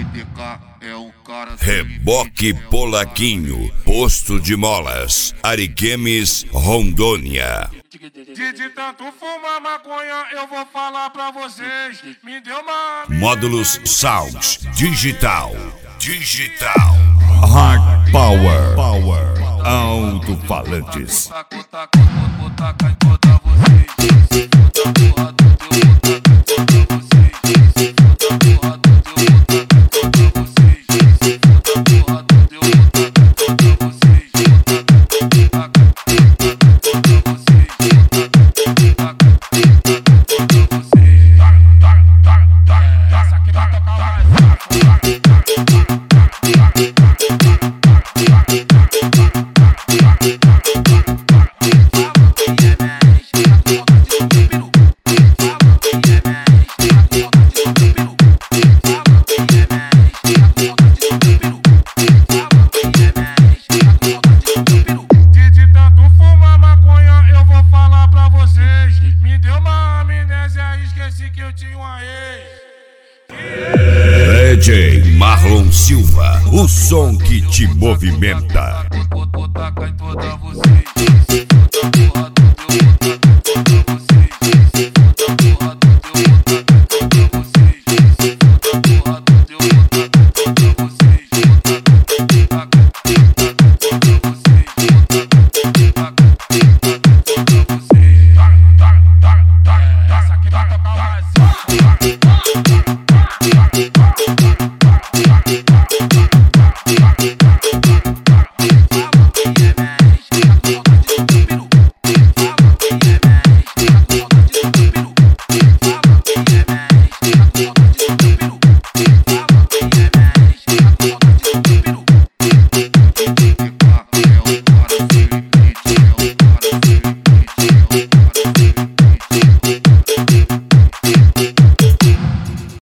Reboque Polaquinho, Posto de Molas, Ariquemes, Rondônia. De tanto fumar maconha, eu vou falar pra vocês. Me deu uma... Módulos Sounds, digital. Hard Power, alto-falantes. DJ Marlon Silva, o som que te movimenta.